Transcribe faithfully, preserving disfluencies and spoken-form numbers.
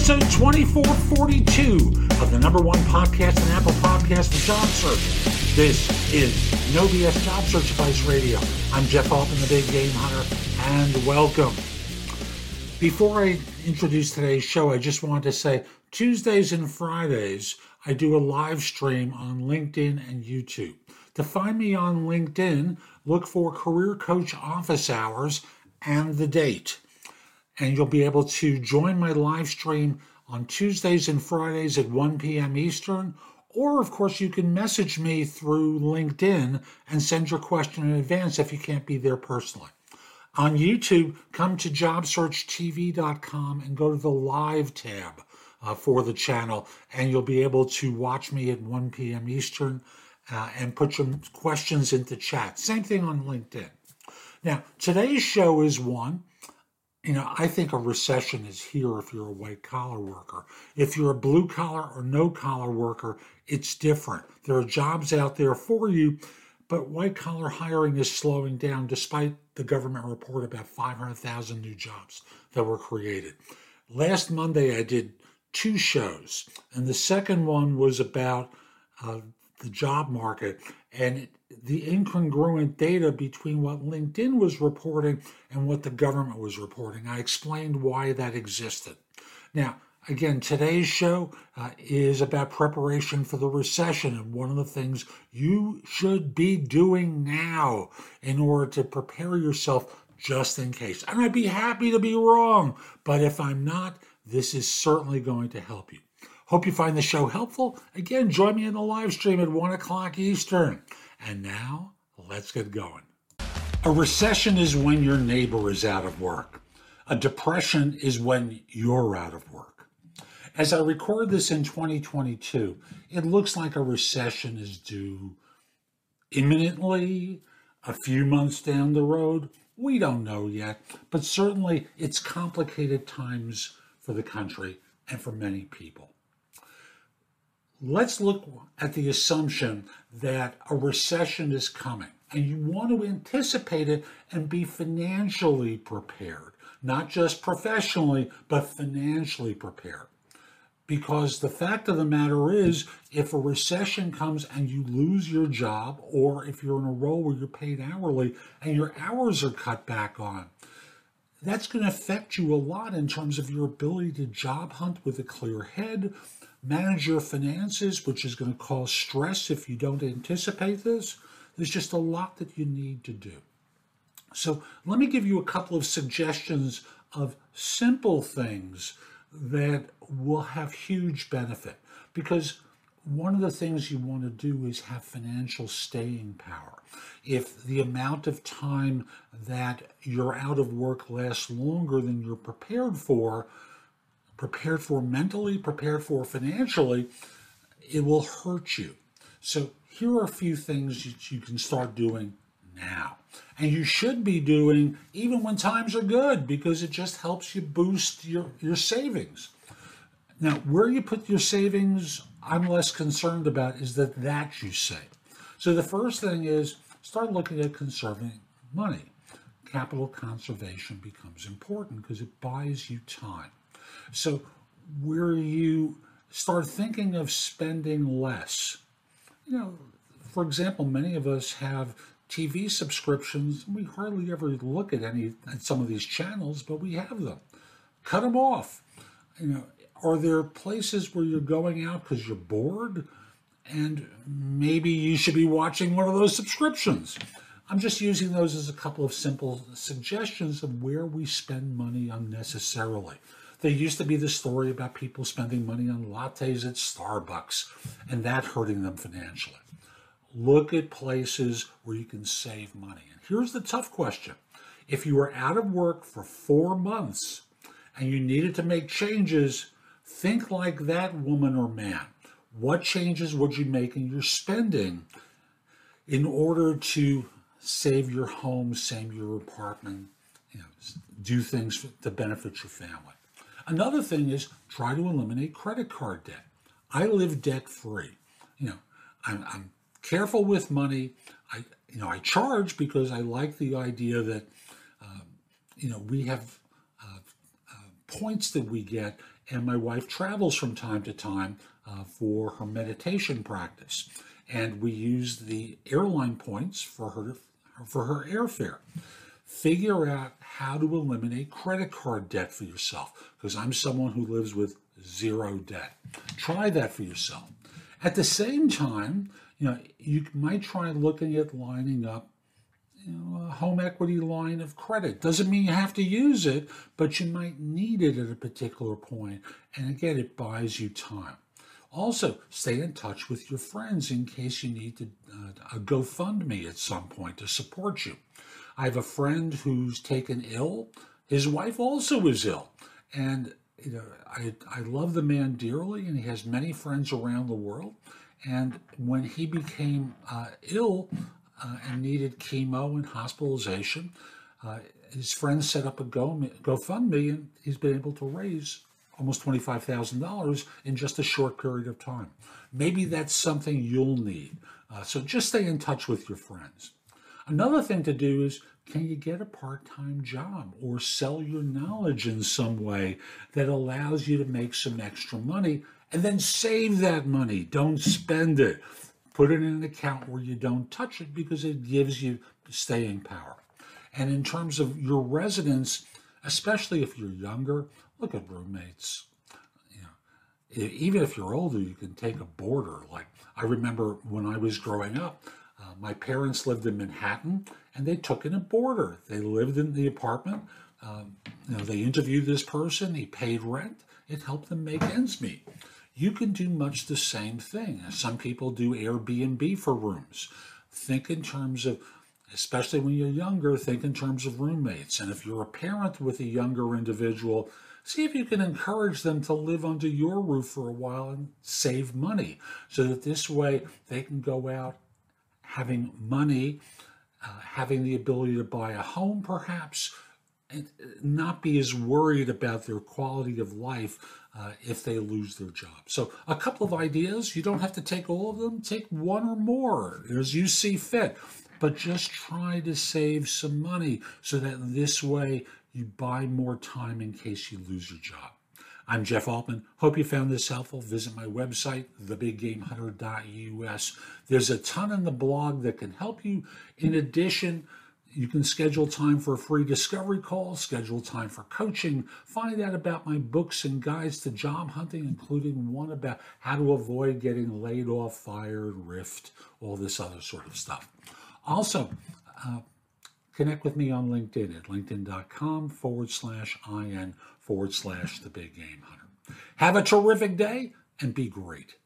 episode twenty-four forty-two of the number one podcast in Apple Podcasts, The Job Search. This is No B S Job Search Advice Radio. I'm Jeff Altman, the Big Game Hunter, and welcome. Before I introduce today's show, I just wanted to say Tuesdays and Fridays, I do a live stream on LinkedIn and YouTube. To find me on LinkedIn, look for Career Coach Office Hours and the date. And you'll be able to join my live stream on Tuesdays and Fridays at one p.m. Eastern. Or, of course, you can message me through LinkedIn and send your question in advance if you can't be there personally. On YouTube, come to job search t v dot com and go to the live tab uh, for the channel, and you'll be able to watch me at one p.m. Eastern uh, and put your questions into chat. Same thing on LinkedIn. Now, today's show is one. You know, I think a recession is here if you're a white-collar worker. If you're a blue-collar or no-collar worker, it's different. There are jobs out there for you, but white-collar hiring is slowing down despite the government report about five hundred thousand new jobs that were created. Last Monday, I did two shows, and the second one was about uh, the job market and the incongruent data between what LinkedIn was reporting and what the government was reporting. I explained why that existed. Now, again, today's show uh, is about preparation for the recession, and one of the things you should be doing now in order to prepare yourself just in case. And I'd be happy to be wrong, but if I'm not, this is certainly going to help you. Hope you find the show helpful. Again, join me in the live stream at one o'clock Eastern. And now, let's get going. A recession is when your neighbor is out of work. A depression is when you're out of work. As I record this in twenty twenty-two, it looks like a recession is due imminently, a few months down the road. We don't know yet, but certainly it's complicated times for the country and for many people. Let's look at the assumption that a recession is coming, and you want to anticipate it and be financially prepared, not just professionally, but financially prepared. Because the fact of the matter is, if a recession comes and you lose your job, or if you're in a role where you're paid hourly and your hours are cut back on, that's going to affect you a lot in terms of your ability to job hunt with a clear head, manage your finances, which is going to cause stress if you don't anticipate this. There's just a lot that you need to do. So let me give you a couple of suggestions of simple things that will have huge benefit. Because one of the things you want to do is have financial staying power. If the amount of time that you're out of work lasts longer than you're prepared for, prepared for mentally, prepared for financially, it will hurt you. So here are a few things that you can start doing now. And you should be doing even when times are good, because it just helps you boost your, your savings. Now, where you put your savings, I'm less concerned about is that that you save. So the first thing is start looking at conserving money. Capital conservation becomes important because it buys you time. So where you start thinking of spending less, you know, for example, many of us have T V subscriptions. We hardly ever look at any at some of these channels, but we have them. Cut them off. You know, are there places where you're going out because you're bored, and maybe you should be watching one of those subscriptions? I'm just using those as a couple of simple suggestions of where we spend money unnecessarily. There used to be the story about people spending money on lattes at Starbucks and that hurting them financially. Look at places where you can save money. And here's the tough question. If you were out of work for four months and you needed to make changes, think like that woman or man. What changes would you make in your spending in order to save your home, save your apartment, you know, do things to benefit your family? Another thing is try to eliminate credit card debt. I live debt free. You know, I'm, I'm careful with money. I, you know, I charge because I like the idea that, um, you know, we have uh, uh, points that we get and my wife travels from time to time uh, for her meditation practice. And we use the airline points for her for her airfare. Figure out how to eliminate credit card debt for yourself, because I'm someone who lives with zero debt. Try that for yourself. At the same time, you know, you might try looking at lining up, you know, a home equity line of credit. Doesn't mean you have to use it, but you might need it at a particular point. And again, it buys you time. Also, stay in touch with your friends in case you need to uh, a GoFundMe at some point to support you. I have a friend who's taken ill. His wife also is ill. And you know, I, I love the man dearly, and he has many friends around the world. And when he became uh, ill uh, and needed chemo and hospitalization, uh, his friends set up a Go, GoFundMe, and he's been able to raise almost twenty-five thousand dollars in just a short period of time. Maybe that's something you'll need. Uh, so just stay in touch with your friends. Another thing to do is, can you get a part-time job or sell your knowledge in some way that allows you to make some extra money, and then save that money? Don't spend it. Put it in an account where you don't touch it, because it gives you staying power. And in terms of your residence, especially if you're younger, look at roommates. You know, even if you're older, you can take a boarder. Like, I remember when I was growing up, uh, my parents lived in Manhattan, and they took in a boarder. They lived in the apartment. Um, you know, they interviewed this person. He paid rent. It helped them make ends meet. You can do much the same thing. Some people do Airbnb for rooms. Think in terms of, especially when you're younger, think in terms of roommates. And if you're a parent with a younger individual, see if you can encourage them to live under your roof for a while and save money, so that this way they can go out having money, uh, having the ability to buy a home perhaps, and not be as worried about their quality of life uh, if they lose their job. So a couple of ideas. You don't have to take all of them. Take one or more as you see fit. But just try to save some money so that this way you buy more time in case you lose your job. I'm Jeff Altman. Hope you found this helpful. Visit my website, the big game hunter dot U S. There's a ton in the blog that can help you. In addition, you can schedule time for a free discovery call, schedule time for coaching, find out about my books and guides to job hunting, including one about how to avoid getting laid off, fired, riffed, all this other sort of stuff. Also, uh, connect with me on LinkedIn at linkedin.com forward slash IN forward slash the big game hunter. Have a terrific day and be great.